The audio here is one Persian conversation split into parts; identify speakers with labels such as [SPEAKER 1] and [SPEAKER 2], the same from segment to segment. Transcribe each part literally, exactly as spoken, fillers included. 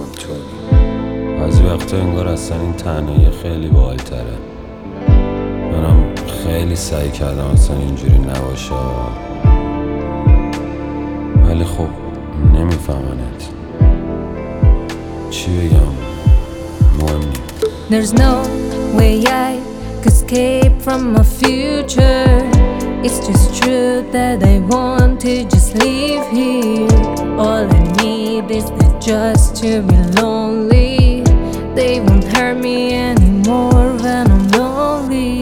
[SPEAKER 1] همینطوری. بعضی وقتا انگار اصلا این تنهایی خیلی باحال‌تره. منم خیلی سعی کردم اصلا اینجوری نباشه، ولی خب نمیفهمنت. چی بگم؟ مهم نیست.
[SPEAKER 2] There's no way I could escape from my future. It's just true that I want to just live here. All I need is not just to be lonely. They won't hurt me anymore when I'm lonely.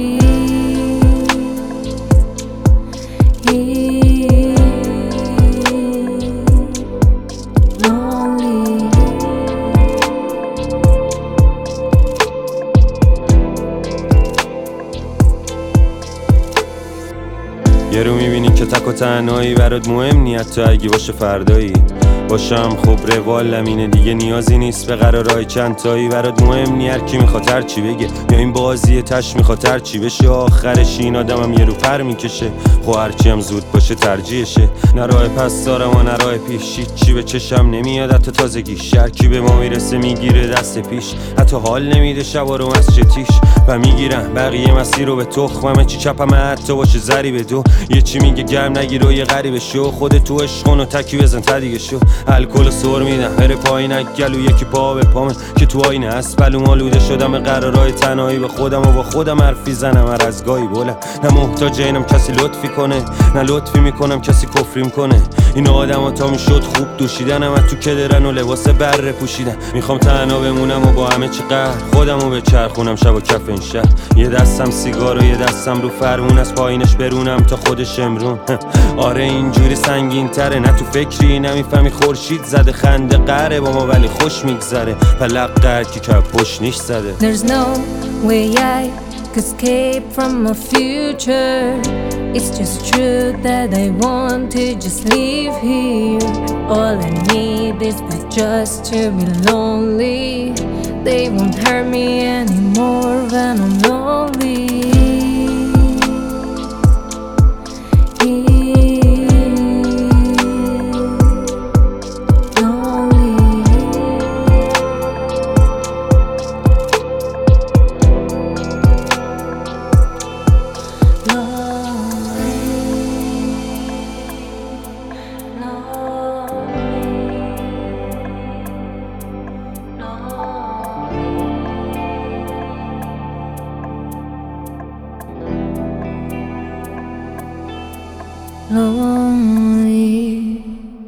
[SPEAKER 1] یه رو میبینی که تک و تنهایی برات مهم نی، حتی اگه باشه فردایی باشم خب روالم اینه دیگه، نیازی نیست به قرارهای چند تایی. برات مهم نی هر کی میخواد هر چی بگه، یا این بازی تش میخواد هر چی بشه. آخرش این آدمم یه رو پر میکشه، خب هرچی هم زود باشه ترجیحشه. نه راه پس دارم و نه راه پیش، چی به چشم نمیاد حتی تازگیش. هر کی به ما میرسه میگیره دست پیش، حتی حال نمیده شبا رو از چتیش. و میگیرم بقیه مسیر رو به تخممه، چی چپم حتی باشه زری به دو. یه چی میگه گرم نگیر و یه غریبه شو، خودت تو عشقون و تکی بزن تا دیگه شو. الکل سر میدم بره پایینک گلو، یکی پا به پامه که تو آینه است بلوم آلوده شدم به قرارهای تنهایی. به خودم و با خودم حرفی زنم هر از گاهی بلم. نه محتاج اینم کسی لطفی کنه، نه لطفی میکنم کسی کفریم کنه. این آدم ها تا میشد خوب دوشیدنم از تو کدرن و لباس بره پوشیدن. میخوام تنها بمونم و با همه چی قهر خودم رو به چرخونم شب و کف این شهر. یه دستم سیگار و یه دستم رو فرمون، از پایینش برونم تا خودش امرون. آره اینجوری سنگین تره، نه تو فکری نمیفهمی خورشید زده خنده قره با ما ولی خوش میگذره. پلق قر کی که پشت نیش زده.
[SPEAKER 2] There's no way I could escape from my future. It's just true that I want to just live here. All I need is not just to be lonely. They won't hurt me anymore when I'm lonely. Lonely.